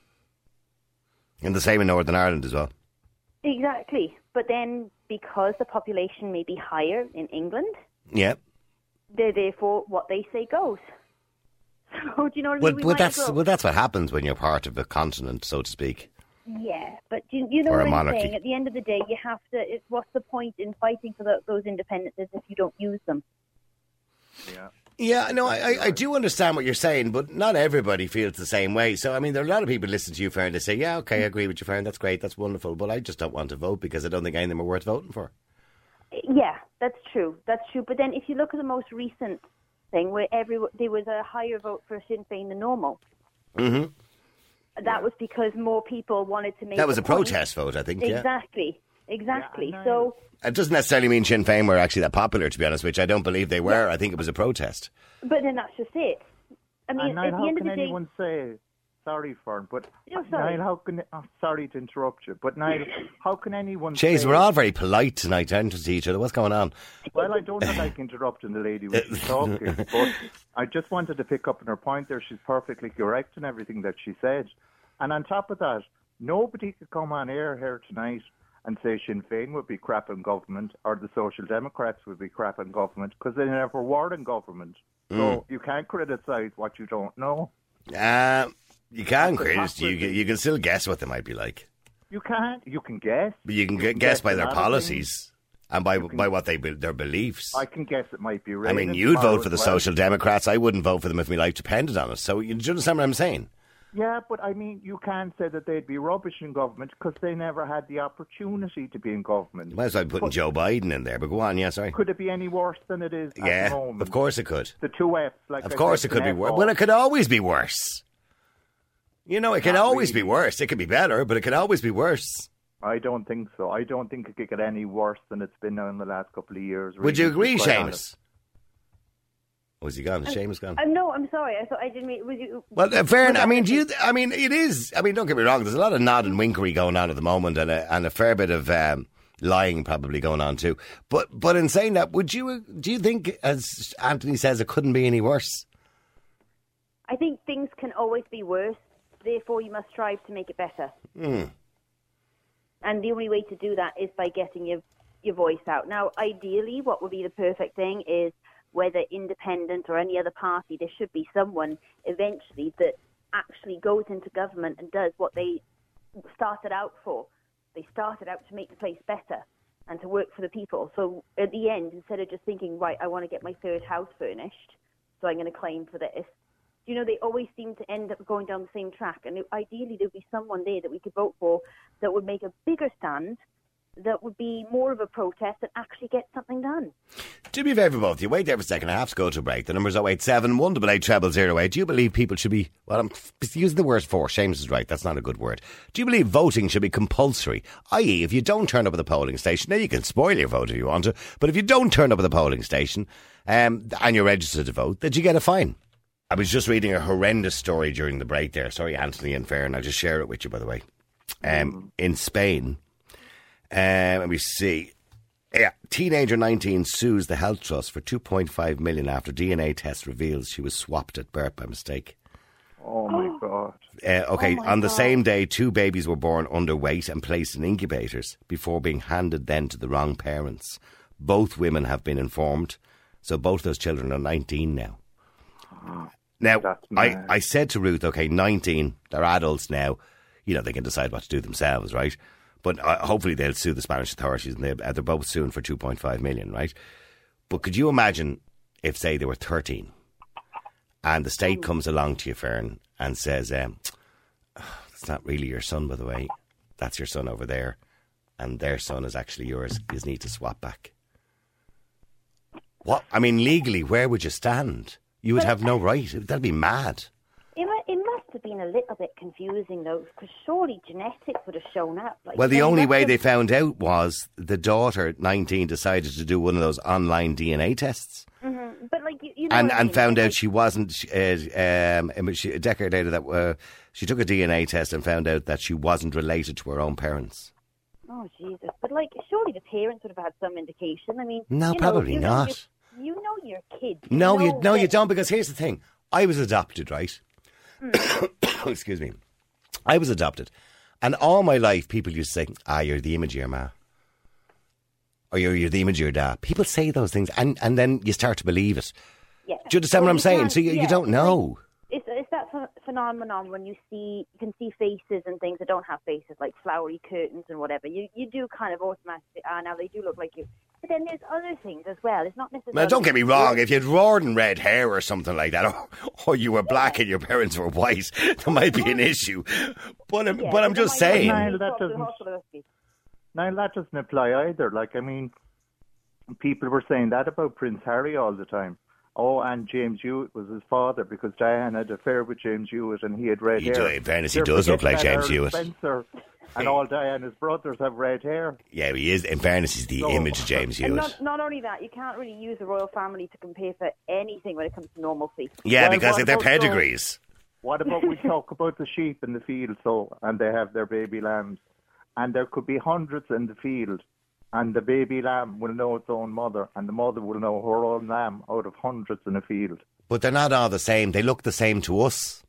And the same in Northern Ireland as well. Exactly. But then, because the population may be higher in England, yeah, they're therefore what they say goes. So, do you know what I mean? Well, We well might that's as well- well, that's what happens when you're part of a continent, so to speak. Yeah, but you, you know Or what a I'm monarchy. saying? At the end of the day, you have to. It's, what's the point in fighting for the, those independences if you don't use them? Yeah. Yeah, no, I, I, I do understand what you're saying, but not everybody feels the same way. So, I mean, there are a lot of people listening to you, Fern, they say, yeah, okay, I agree with you, Fern, that's great, that's wonderful, but I just don't want to vote because I don't think any of them are worth voting for. Yeah, that's true. That's true. But then if you look at the most recent thing where every, there was a higher vote for Sinn Féin than normal, Mm-hmm. that was because more people wanted to make That was a a point. protest vote, I think, yeah. Exactly. Exactly. Yeah, so... It doesn't necessarily mean Sinn Féin were actually that popular, to be honest, which I don't believe they were. I think it was a protest. But then that's just it. I mean, And at Niall, the how end of can the day... anyone say, sorry, Fern, but No, sorry. Niall, how can, oh, sorry to interrupt you, but Niall, how can anyone Jeez, say... we're all very polite tonight, aren't we, to each other? What's going on? Well, I don't like interrupting the lady when she's talking, but I just wanted to pick up on her point there. She's perfectly correct in everything that she said. And on top of that, nobody could come on air here tonight and say Sinn Féin would be crap in government or the Social Democrats would be crap in government because they never were in government. So Mm. you can't criticise what you don't know. Uh, you can, That's Chris. You, hypocrisy. you can still guess what they might be like. You can't. You can guess. But you can You g- can guess guess by a their lot of policies and by can- by what they be- their beliefs. I can guess it might be I raining mean, you'd tomorrow vote for the as well. Social Democrats. I wouldn't vote for them if my life depended on it. So, you, do you understand what I'm saying? Yeah, but I mean, you can't say that they'd be rubbish in government because they never had the opportunity to be in government. Might as well be putting But Joe Biden in there. But go on, yeah, sorry. could it be any worse than it is at Yeah, the moment? of course it could. The two F's, like Of I course it said, could be an worse. F Well, off. it could always be worse. You know, it can Not always really. be worse. It could be better, but it can always be worse. I don't think so. I don't think it could get any worse than it's been now in the last couple of years. Would really, you to be agree, quite Seamus? honest. Was he gone? Seamus gone? Uh, no, I'm sorry. I thought I didn't mean... Was you, Well, uh, fair. was I that- mean, do you? I mean, it is. I mean, don't get me wrong. There's a lot of nod and winkery going on at the moment, and a, and a fair bit of um, lying probably going on too. But but in saying that, would you do you think, as Anthony says, it couldn't be any worse? I think things can always be worse. Therefore, you must strive to make it better. Hmm. And the only way to do that is by getting your your voice out. Now, ideally, what would be the perfect thing is whether independent or any other party, there should be someone eventually that actually goes into government and does what they started out for. They started out to make the place better and to work for the people. So at the end, instead of just thinking, right, I want to get my third house furnished, so I'm going to claim for this, you know, they always seem to end up going down the same track. And ideally, there would be someone there that we could vote for that would make a bigger stand, that would be more of a protest and actually get something done. Do me a favour, both of you. Wait there for a second. I have to go to a break. The number's oh eight seven, one eight eight, zero zero eight. Do you believe people should be... Well, I'm using the word for. Seamus is right. That's not a good word. Do you believe voting should be compulsory? that is, if you don't turn up at the polling station, now you can spoil your vote if you want to, but if you don't turn up at the polling station um, and you're registered to vote, that you get a fine. I was just reading a horrendous story during the break there. Sorry, Anthony and Fair, and I'll just share it with you, by the way. Um, in Spain... Uh, let me see. Yeah, teenager nineteen sues the health trust for two point five million after D N A test reveals she was swapped at birth by mistake. Oh, my God. Uh, okay, Oh my on the God. same day, two babies were born underweight and placed in incubators before being handed then to the wrong parents. Both women have been informed, so both those children are nineteen now. Now, That's I, mad. I said to Ruth, okay, nineteen, they're adults now. You know, they can decide what to do themselves, right? But uh, hopefully they'll sue the Spanish authorities, and they, uh, they're both suing for two point five million, right? But could you imagine if, say, they were thirteen, and the state comes along to you, Fern, and says, um, oh, that's not really your son, by the way. That's your son over there, and their son is actually yours. You need to swap back. What? I mean, legally, where would you stand? You would have no right. That'd be mad. It, mu- it must have been a little bit confusing, though, because surely genetics would have shown up. Like, Well, the they only must way have- they found out was the daughter, nineteen, decided to do one of those online D N A tests. Mhm. But, like, you, you know And what I and mean? found Like, out she wasn't. Uh, um, she, a decade later, that uh, she took a D N A test and found out that she wasn't related to her own parents. Oh, Jesus. But, like, surely the parents would have had some indication. I mean... No, you know, probably you know not. your- You know your kids. No, know you no, you that- don't. Because here's the thing: I was adopted, right? Excuse me. I was adopted, and all my life, people used to say, "Ah, you're the image of your ma," or "You're you're the image of your dad." People say those things, and and then you start to believe it. Yeah. Do you understand Well, what I'm you saying? can't- So you, yeah, you don't it's like- know. It's, it's that ph- phenomenon when you see you can see faces and things that don't have faces, like flowery curtains and whatever. You you do kind of automatically, ah, now they do look like you. But then there's other things as well. It's not necessarily. Now, don't get me wrong. If you had roared and red hair or something like that, or, or you were black and your parents were white, there might be an issue. But I'm, Yeah, but I'm there just might be- saying. Niall, that Talk to the doesn't- hospital. Now, that doesn't apply either. Like, I mean, people were saying that about Prince Harry all the time. Oh, and James Hewitt was his father because Diane had an affair with James Hewitt and he had red He hair. do- in fairness, he They're does look like forgetting James that Hewitt. Earl Spencer and all Diana's brothers have red hair. Yeah, he is. In fairness, he's the No. image of James And Hewitt. not, not only that, you can't really use the royal family to compare for anything when it comes to normalcy. Yeah, Well, because what of their about pedigrees. What about we talk about the sheep in the field, so and they have their baby lambs, and there could be hundreds in the field, and the baby lamb will know its own mother, and the mother will know her own lamb out of hundreds in a field. But they're not all the same. They look the same to us.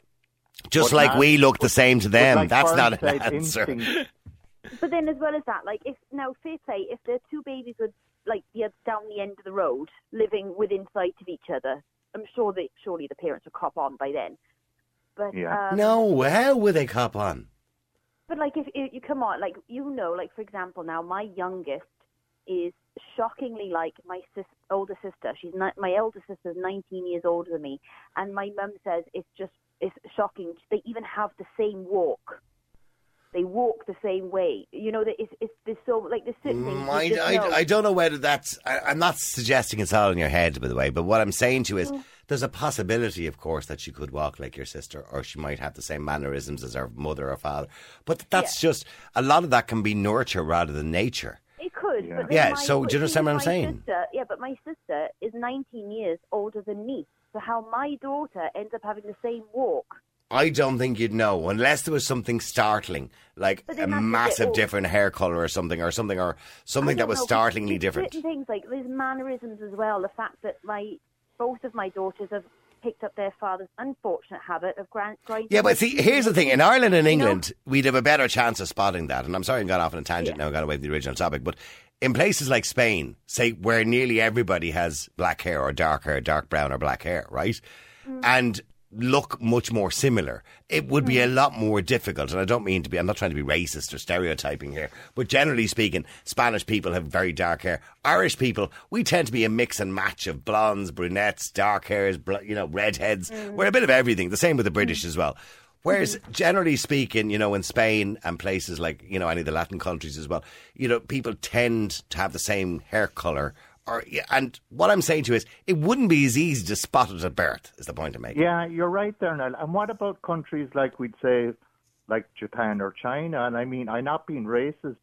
Just But like not- we look the same to them. But like That's Fern not an said, answer. instinct. But then, as well as that, like if now, fair play, if the two babies were like yeah, down the end of the road, living within sight of each other, I'm sure that surely the parents would cop on by then. But Yeah. um, No, how would they cop on? But like if, if you come on, like you know, like for example, now my youngest is shockingly like my sis- older sister. She's not, my elder sister is nineteen years older than me, and my mum says it's just it's shocking. They even have the same walk. They walk the same way. You know, that it's, it's there's so like there's certain things. Mm, you I, just know. I, I don't know whether that's... I, I'm not suggesting it's all in your head, by the way, but what I'm saying to you is there's a possibility, of course, that she could walk like your sister, or she might have the same mannerisms as her mother or father. But that's just... A lot of that can be nurture rather than nature. It could. Yeah. But then Yeah, my- so do you see, understand what I'm my saying? Sister, yeah, but my sister is nineteen years older than me. So how my daughter ends up having the same walk. I don't think you'd know unless there was something startling, like But a then that's a bit massive old. different hair colour or something, or something, or something I that don't was know, but startlingly there's different. Certain things like there's mannerisms as well. The fact that my both of my daughters have picked up their father's unfortunate habit of grind, grinding. Yeah, but see, here's the thing. In Ireland and You know? England, we'd have a better chance of spotting that. And I'm sorry I got off on a tangent Yeah. now and got away from the original topic. But in places like Spain, say, where nearly everybody has black hair or dark hair, dark brown or black hair, right? Mm. And look much more similar, it would be a lot more difficult. And I don't mean to be, I'm not trying to be racist or stereotyping here, but generally speaking, Spanish people have very dark hair. Irish people, we tend to be a mix and match of blondes, brunettes, dark hairs, bl- you know, redheads. We're a bit of everything. The same with the British as well. Whereas, generally speaking, you know, in Spain and places like, you know, any of the Latin countries as well, you know, people tend to have the same hair colour. Or, and what I'm saying to you is, it wouldn't be as easy to spot it at birth, is the point I'm making. Yeah, you're right there, Niall. And what about countries like we'd say, like Japan or China? And I mean, I'm not being racist, but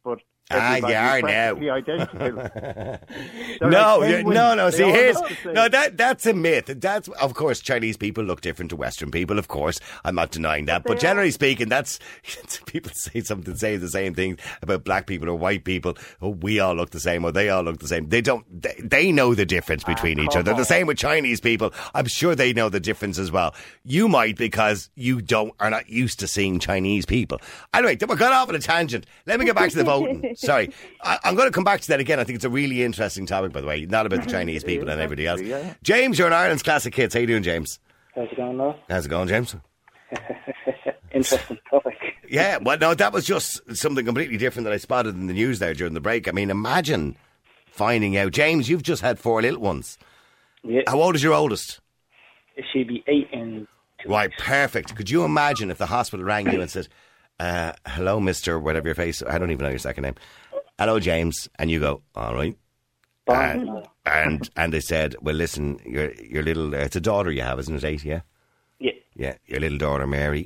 Ah, they are now. Identical. no, like yeah, no, no. They See, all here's look the same. no. That that's a myth. That's of course Chinese people look different to Western people. Of course, I'm not denying that. But, But they generally are. speaking, that's people say something, say the same thing about black people or white people. Oh, we all look the same, or they all look the same. They don't. They, they know the difference between each come other. The on. same with Chinese people. I'm sure they know the difference as well. You might because you don't are not used to seeing Chinese people. Anyway, we got off on a tangent. Let me get back to the voting. Sorry, I, I'm going to come back to that again. I think it's a really interesting topic, by the way. Not about the Chinese people and everybody else. Yeah. James, you're in Ireland's Classic Hits. How you doing, James? How's it going, Noel? How's it going, James? Interesting topic. Yeah, well, no, that was just something completely different that I spotted in the news there during the break. I mean, imagine finding out. James, you've just had four little ones. Yeah. How old is your oldest? She'd be eight in two Right, weeks. perfect. Could you imagine if the hospital rang you and said, uh, hello, Mister whatever your face, I don't even know your second name. Hello, James. And you go, all right. Born, Uh, and and they said, well, listen, your your little, uh, it's a daughter you have, isn't it, eight, yeah? yeah. Yeah, your little daughter, Mary.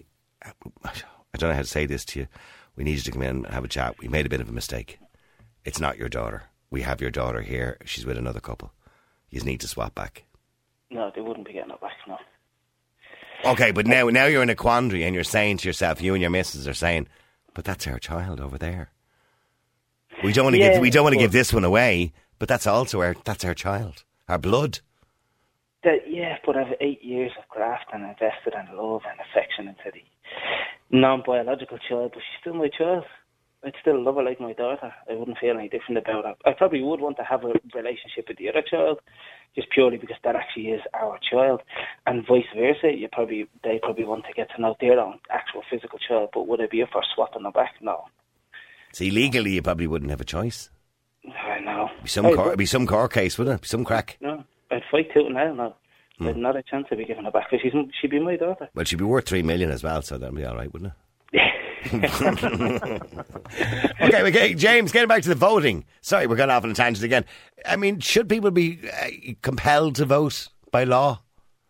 I don't know how to say this to you. We need you to come in and have a chat. We made a bit of a mistake. It's not your daughter. We have your daughter here. She's with another couple. You need to swap back. No, they wouldn't be getting it back, no. Okay, but now now you're in a quandary and you're saying to yourself, you and your missus are saying, but that's our child over there. We don't want to Yeah, give we don't want to but- give this one away, but that's also our that's our child, our blood. That, yeah, but I've eight years of graft and invested in love and affection into the non-biological child, but she's still my child. I'd still love her like my daughter. I wouldn't feel any different about her. I probably would want to have a relationship with the other child, just purely because that actually is our child, and vice versa. You probably they probably want to get to know their own actual physical child, but would I be up for swapping them back? No. See, legally you probably wouldn't have a choice. I know. Be some I court, would- be some court case, wouldn't it? Be some crack. No, I'd fight tooth and nail now. Hmm. There's not a chance of be giving her back, because she's she'd be my daughter. Well, she'd be worth three million as well, so that'd be all right, wouldn't it? Okay, okay, James, getting back to the voting. Sorry, we're going off on a tangent again. I mean, should people be uh, compelled to vote by law?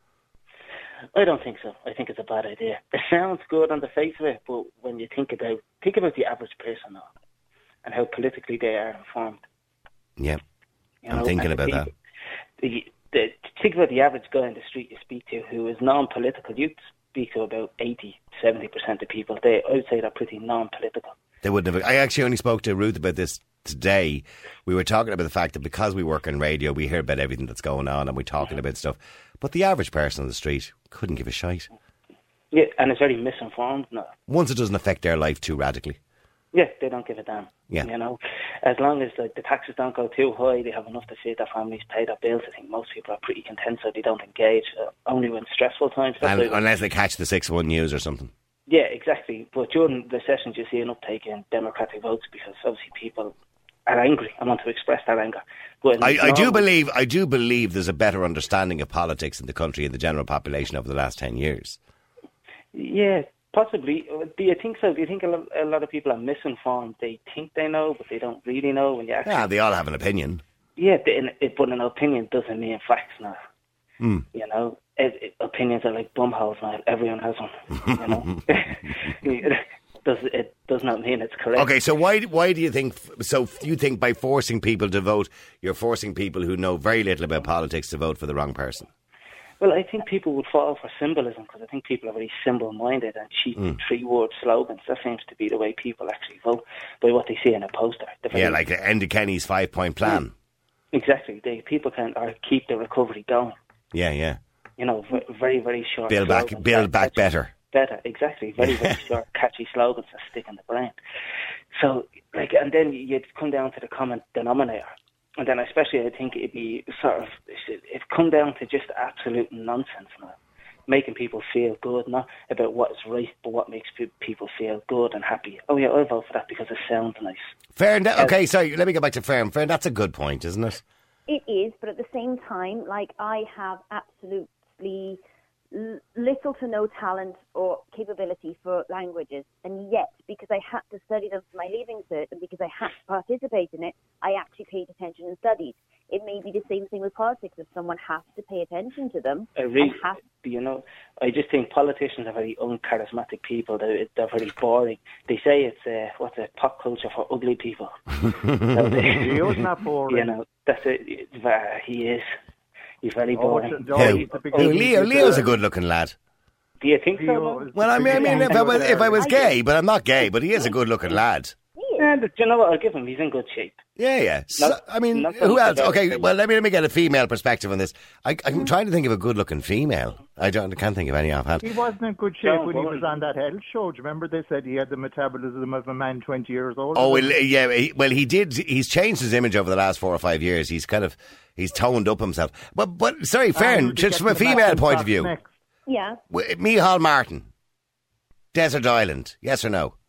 I don't think so. I think it's a bad idea. It sounds good on the face of it, but when you think about think about the average person now, and how politically they are informed. Yeah, You I'm know, thinking and about think, that. The, the, think about the average guy in the street you speak to who is non-political. You speak to about eighty, seventy percent of people. They, I would say, they're pretty non-political. They wouldn't have. I actually only spoke to Ruth about this today. We were talking about the fact that because we work in radio, we hear about everything that's going on and we're talking about stuff. But the average person on the street couldn't give a shite. Yeah, and it's very misinformed now. Once it doesn't affect their life too radically. Yeah, they don't give a damn. Yeah. You know, as long as like the taxes don't go too high, they have enough to feed their families, pay their bills. I think most people are pretty content, so they don't engage. Uh, only when stressful times. That's And, why- unless they catch the six one news or something. Yeah, exactly. But during the sessions, you see an uptake in Democratic votes because obviously people are angry and want to express their anger. But I, I do normal- believe I do believe there's a better understanding of politics in the country and the general population over the last ten years. Yeah, possibly. Do you think so? Do you think a lot, a lot of people are misinformed? They think they know, but they don't really know when you actually... Yeah, they all have an opinion. Yeah, the- it, but an opinion doesn't mean facts now. Mm. You know, it, it, opinions are like bumholes now. Everyone has one. You know, it does it does not mean it's correct. Okay, so why why do you think? So you think by forcing people to vote, you're forcing people who know very little about politics to vote for the wrong person? Well, I think people would fall for symbolism because I think people are very symbol-minded and cheap Mm. three-word slogans. That seems to be the way people actually vote by what they see in a poster. The very- Yeah, like Enda Kenny's five-point plan. Exactly. They, people can or keep the recovery going. Yeah, yeah. You know, v- very, very short Build back, slogans build that back catchy- better. Better, exactly. Very, very short, catchy slogans that stick in the brain. So, like, and then you'd come down to the common denominator. And then especially I think it'd be sort of, it'd come down to just absolute nonsense now. Making people feel good, not about what is right, but what makes pe- people feel good and happy. Oh yeah, I'll vote for that because it sounds nice. Fair enough. Okay, sorry, let me go back to Fern. Fern, that's a good point, isn't it? It is, but at the same time, like, I have absolutely l- little to no talent or capability for languages, and yet, because I had to study them for my leaving cert and because I had to participate in it, I actually paid attention and studied. It may be the same thing with politics. If someone has to pay attention to them, I really, and has you know, I just think politicians are very uncharismatic people. They're, they're very boring. They say it's uh, what's it, pop culture for ugly people. So they, He was not boring. You know, that's it. Uh, he is. He's very boring. Oh, Who? he's the big- Who? Leo, Leo's a good-looking lad. Do you think so? Leo man? is Well, I the mean, I big- mean, if I was if I was I gay, but I'm not gay, but he is a good-looking lad. Yeah, but you know what? I'll give him. He's in good shape. Yeah, yeah. So, Not- I mean, not who so else? much Okay, about- well, let me let me get a female perspective on this. I, I'm trying to think of a good-looking female. I don't, I can't think of any offhand. He wasn't in good shape John when he Bowen. was on that health show. Do you remember they said he had the metabolism of a man twenty years old? Oh, well, yeah. He, well, he did. He's changed his image over the last four or five years. He's kind of he's toned up himself. But, but sorry, Fern, just from a female point of view, Yeah. w- Micheál Martin, Desert Island, yes or no?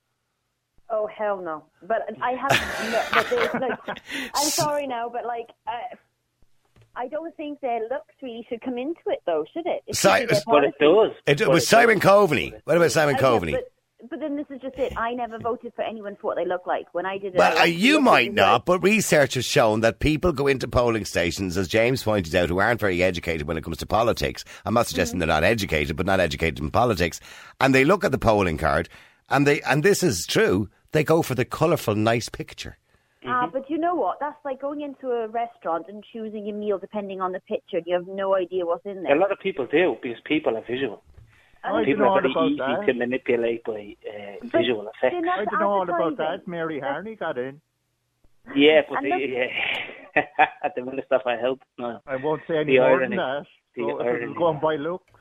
Oh hell no! But I haven't. No, but there's like, I'm sorry now, but like, uh, I don't think their looks really should come into it, though, should it? It Si- should be their But it policy. does. It, it But was it Simon does. Coveney. What about Simon Uh, yeah, Coveney? but, but then this is just it. I never voted for anyone for what they look like when I did it. Well, I uh, you looked might at it not, but research has shown that people go into polling stations, as James pointed out, who aren't very educated when it comes to politics. I'm not suggesting Mm-hmm. they're not educated, but not educated in politics. And they look at the polling card, and they and this is true, they go for the colourful, nice picture. Ah, but you know what? That's like going into a restaurant and choosing your meal depending on the picture. You have no idea what's in A there. lot of people do because people are visual. I People don't know are all very about easy that. to manipulate by uh, But visual they're effects. not I don't know all about advertising. that. Mary Harney got in. Yeah, but And the, look- yeah. at the minute stuff I hope. No. I won't say any The more irony. than that. The So if it irony. was going by looks.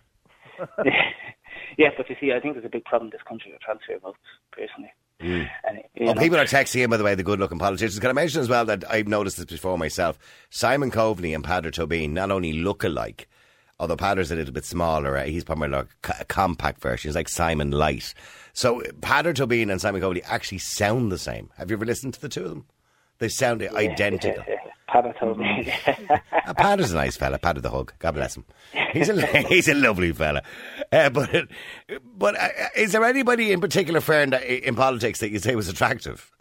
Yeah, but you see, I think there's a big problem in this country with transfer votes, personally. Mm. And, you Oh, know, people are texting in, by the way, the good-looking politicians. Can I mention as well that I've noticed this before myself? Simon Coveney and Padder Tobin not only look alike, although Padder's a little bit smaller. Uh, he's probably like a compact version. He's like Simon Light. So Padder Tobin and Simon Coveney actually sound the same. Have you ever listened to the two of them? They sound identical. Yeah, yeah. Padder told me. Uh, Padder's a nice fella. Padder the hug. God bless him. He's a he's a lovely fella. Uh, but but uh, is there anybody in particular, Fern, that- in politics that you say was attractive?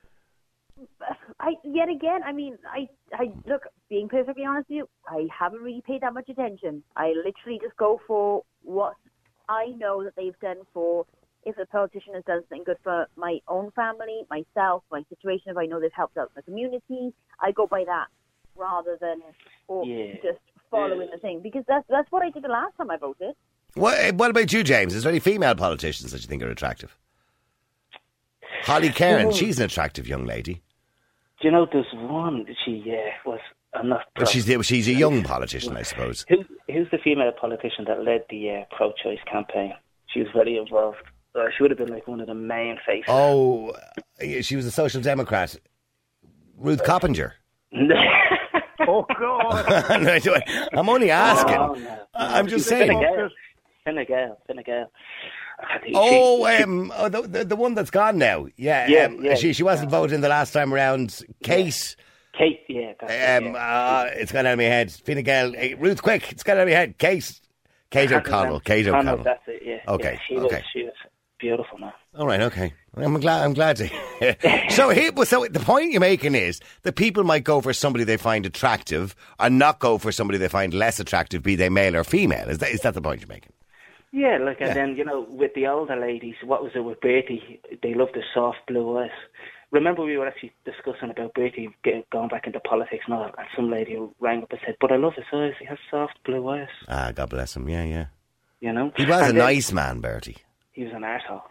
I yet again, I mean, I, I look. Being perfectly honest with you, I haven't really paid that much attention. I literally just go for what I know that they've done for. If a politician has done something good for my own family, myself, my situation, if I know they've helped out the community, I go by that rather than or Yeah. just following the thing, because that's that's what I did the last time I voted. What, what about you, James? Is there any female politicians that you think are attractive? Holly Cairn, Oh. she's an attractive young lady. Do you know, there's one, she uh, was, I'm not... But she's the, she's a young politician, I suppose. Who, who's the female politician that led the uh, pro-choice campaign? She was very involved. Uh, she would have been like one of the main faces. Oh, she was a Social Democrat. Ruth Coppinger. Oh, God. No, I don't- I'm only asking. Oh, no. I'm just Fine saying. Gael. Fine Gael. Fine Gael. I think Oh, she- she- um, oh the, the the one that's gone now. Yeah, Yeah, um, yeah. she she wasn't voting the last time around. Kate, Kate, yeah. That's it, um, yeah. uh, it's gone out of my head. Fine Gael, hey, Ruth, quick, it's gone out of my head. Kate, Kate O'Connell. Kate O'Connell, O'Connell. that's it, yeah. Okay, Yeah, she okay. Was, she was beautiful, man. All right, okay. I'm glad. I'm glad to. so, he, so the point you're making is that people might go for somebody they find attractive, and not go for somebody they find less attractive, be they male or female. Is that is that the point you're making? Yeah, like, and Yeah. then, you know, with the older ladies, what was it with Bertie? They loved the soft blue eyes. Remember we were actually discussing about Bertie get- going back into politics and all, and some lady rang up and said, but I love his eyes, he has soft blue eyes, Ah, God bless him. Yeah, yeah. you know? He was And a then- nice man, Bertie. He was an arsehole.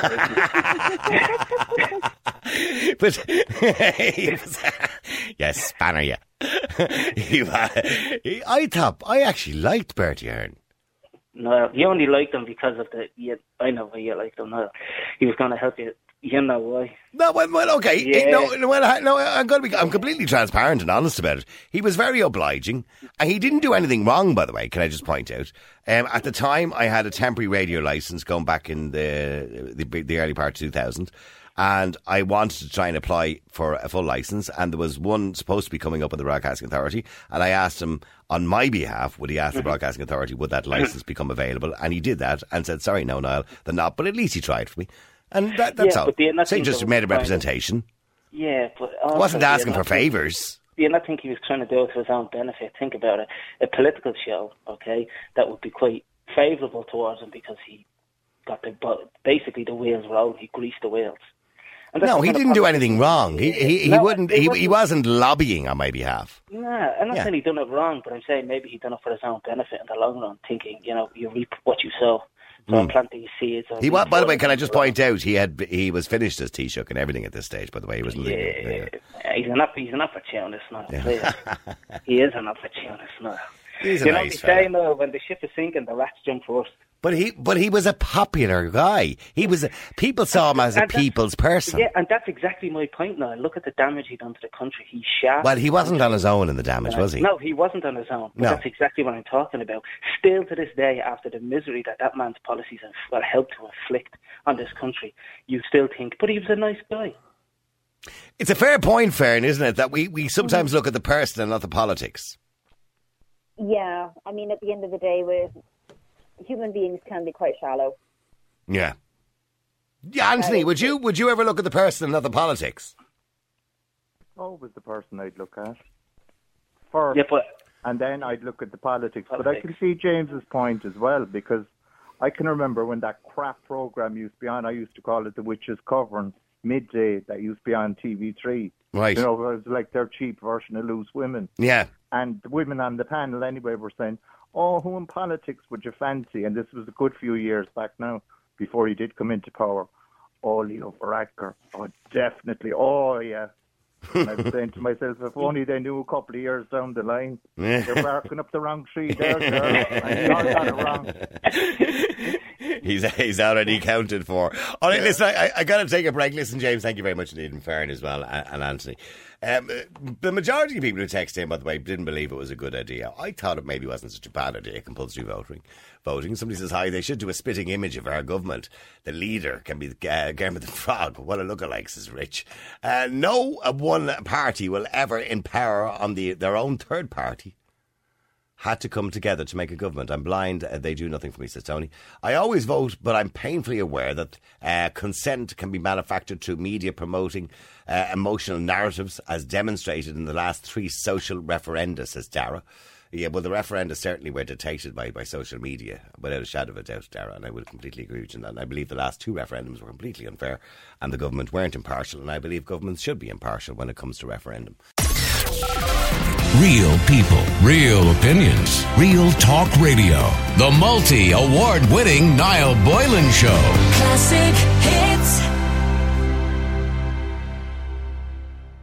But he was, yes, spanner, yeah. he, wa- he, I thought I actually liked Bertie Ahern. No, you only liked him because of the, yeah, I know why you liked him, no. He was going to help you, you know why. No, well, well okay. Yeah. No, no, well, I- no, I'm going to be. I'm completely transparent and honest about it. He was very obliging, and he didn't do anything wrong. By the way, can I just point out? Um, at the time, I had a temporary radio license going back in the the, the early part of two thousand, and I wanted to try and apply for a full license, and there was one supposed to be coming up with the Broadcasting Authority, and I asked him on my behalf, would he ask the Broadcasting Authority would that license become available, and he did that, and said, "Sorry, no, Niall, they're not," but at least he tried for me. And that, that's Yeah, all. but do you not So he think just there made a was kind of- representation. Yeah, but I also, wasn't do you asking not for think- favours. Do you not think he was trying to do it to his own benefit? Think about it. A political show, okay, that would be quite favourable towards him because he got the basically the wheels rolling. He greased the wheels. No, he didn't do anything wrong. He he, he no, wouldn't. He, wasn't, he wasn't lobbying on my behalf. Nah, I'm not yeah. saying he done it wrong, but I'm saying maybe he done it for his own benefit in the long run, thinking, you know, you reap what you sow. So mm. I'm planting seeds. He was, by the way, can I just point out he had he was finished as Taoiseach and everything at this stage. By the way, he wasn't. Yeah, leaving, yeah. he's an he's an opportunist now. Yeah. He is an opportunist now. He's a you nice know, they say no, when the ship is sinking, the rats jump first. But he, but he was a popular guy. He was. A, people saw him as a people's person. Yeah, and that's exactly my point now. Look at the damage he done to the country. He shot. Well, he wasn't on his own in the damage, was he? No, he wasn't on his own. But no. That's exactly what I'm talking about. Still to this day, after the misery that that man's policies have well, helped to inflict on this country, you still think, but he was a nice guy. It's a fair point, Fern, isn't it, that we, we sometimes look at the person and not the politics. Yeah, I mean, at the end of the day, we're, human beings can be quite shallow. Yeah. Yeah, Anthony, would you would you ever look at the person and not the politics? Always the person I'd look at first, yeah, but, and then I'd look at the politics. politics. But I can see James's point as well, because I can remember when that crap programme used to be on. I used to call it The Witches' Covering, midday, that used to be on T V three. Right. You know, it was like their cheap version of Loose Women. Yeah. And the women on the panel anyway were saying, oh, who in politics would you fancy? And this was a good few years back now, before he did come into power. Oh, Leo Varadkar. Oh, definitely. Oh, yeah. And I was saying to myself, if only they knew a couple of years down the line. They're barking up the wrong tree there, girl. And you all got it wrong. He's he's already counted for. All right, yeah. Listen, I, I got to take a break. Listen, James, thank you very much indeed, and Fern as well, and, and Anthony. Um, the majority of people who texted in, by the way, didn't believe it was a good idea. I thought it maybe wasn't such a bad idea, compulsory voting. Voting. Somebody says, hi, they should do a spitting image of our government. The leader can be uh, Kermit the Frog. What a lookalike, says Rich. Uh, no one party will ever in power on the their own third party. Had to come together to make a government. I'm blind, uh, they do nothing for me, says Tony. I always vote, but I'm painfully aware that uh, consent can be manufactured through media promoting uh, emotional narratives, as demonstrated in the last three social referenda, says Dara. Yeah, well, the referenda certainly were dictated by, by social media, without a shadow of a doubt, Dara, and I would completely agree with you on that. And I believe the last two referendums were completely unfair, and the government weren't impartial, and I believe governments should be impartial when it comes to referendum. Real people, real opinions, real talk radio. The multi-award winning Niall Boylan Show. Classic hits.